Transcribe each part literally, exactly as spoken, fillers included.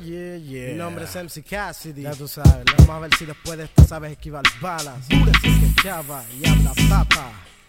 yeah, yeah. Mi nombre es M C Cassidy. Ya tú sabes, ¿no? Vamos a ver si después de esta sabes esquivar balas. Dura si es que chava y habla papa.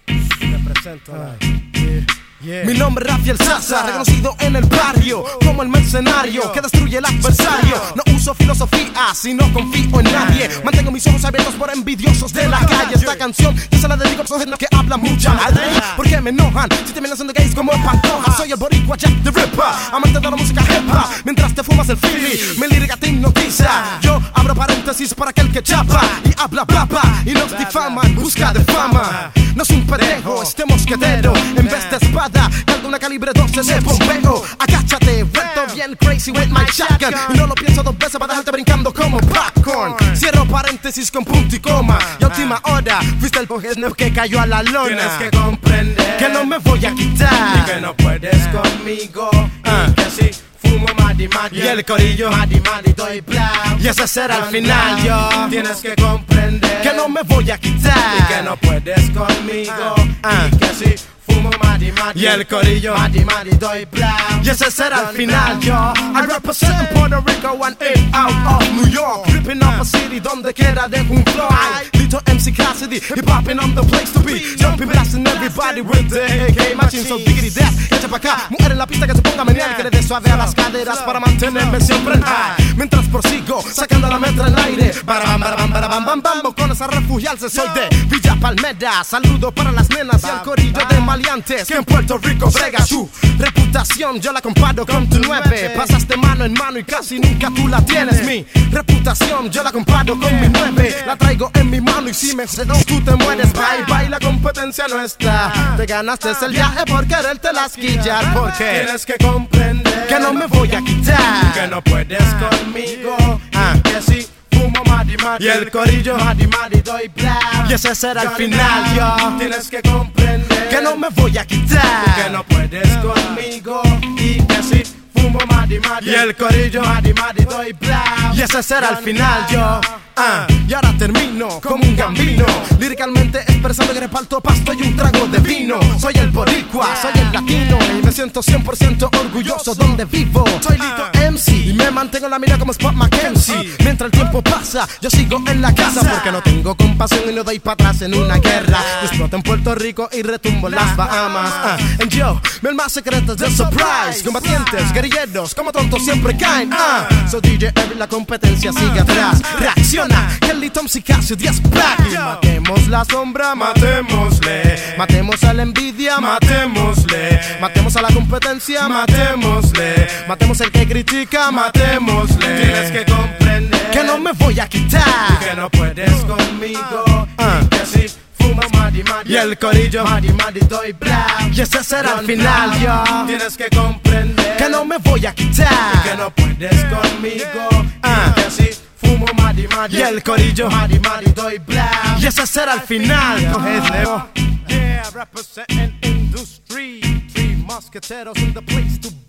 Te presento a la... Yeah, yeah. Mi nombre es Rafael Sasa, reconocido en el barrio como el mercenario que destruye al adversario. No uso filosofía, sino confío en nadie. Mantengo mis ojos abiertos por envidiosos de la calle. Esta canción yo se la dedico a personas que hablan mucha madre, porque me enojan si te miran siendo gays como el Pantoja. Soy el boricua Jack the Ripper, amante de la música hip hop. Mientras te fumas el Philly, mi lírica te hipnotiza. Yo abro paréntesis para aquel que chapa y habla papa y los difama en busca de fama. No es un pendejo este mosquetero, en vez de espada carga una calibre doce de bombeo. Agáchate, vuelto bien crazy with my shotgun, y no lo pienso dos veces para dejarte brincando como popcorn. Cierro paréntesis con punto y coma, y a última hora fuiste el pojeno que cayó a la lona. Tienes que comprender que no me voy a quitar, y que no puedes conmigo, y que si fumo madi madi y el corillo madi madi doy bla, y ese será el final. Yo tienes que comprender que no me voy a quitar, y que no puedes conmigo, Ah. y que si fumo madi madi y el corillo madi madi doy bla, y ese será el final. Yo I represent Puerto Rico and in out of New York, ripping up a city donde quiera dejo un flow. Little M C Cassidy, hip hopping on the place to be, jumping blasting everybody with the A K machine. So diggity that, echa pa' acá, mujer en la pista que se ponga a menear, que le dé suave a las caderas para mantenerme siempre en high. Mientras prosigo sacando la metra en el aire, barabam barabam barabam bam bam, bocones a refugiarse. Soy de Villa Palmera, saludo para las nenas y el corillo de maleantes que en Puerto Rico brega su reputación. Yo la comparo con tu nueve, pasas de mano en mano y casi nunca tú la tienes. Mi reputación yo la comparo con mi nueve, la traigo en mi mano y si me cedo tú te mueres. Bye bye, la competencia no está, te ganaste el viaje por quererte las quillar, porque tienes que comprender que no me voy a quitar, que no puedes conmigo, Ah. y que si fumo madi madi y el corillo madi madi doy bla, y ese será el final. Yo tienes que comprender que no me voy a quitar, que no puedes conmigo, y que si fumo madi madi y el corillo madi madi doy bla, y ese será el final. Yo ah, y ahora termino como un gambino, líricamente expresando que reparto pasto y un trago de vino. Soy el boricua, soy el latino, y me siento cien por ciento orgulloso donde vivo. Soy Lito M C y me mantengo en la mira como Spot Mackenzie. Mientras el tiempo pasa, yo sigo en la casa, porque no tengo compasión y no doy para atrás en una guerra. Yo exploto en Puerto Rico y retumbo en las Bahamas. ah, En yo, mi alma secreta es de surprise. Combatientes, guerrilleros, como tontos siempre caen. ah, So D J Every, la competencia sigue atrás. Reacciona, que el Lito M C Cassidy es black. Y matemos la sombra, matémosle, matemos a la envidia, matémosle, matemos a la competencia, matémosle, matemos el que critica, matémosle. Tienes que comprender que no me voy a quitar, que no puedes conmigo, Ah. y que si fumo madi madi y el corillo madi madi doy bla, y ese será el final. Yo tienes que comprender que no me voy a quitar, que no puedes conmigo, Ah. y que si fumo madi madi y el corillo madi madi doy bla, y ese será el final. Cogedle. Yeah, representing industry, three musketeros in the place to be.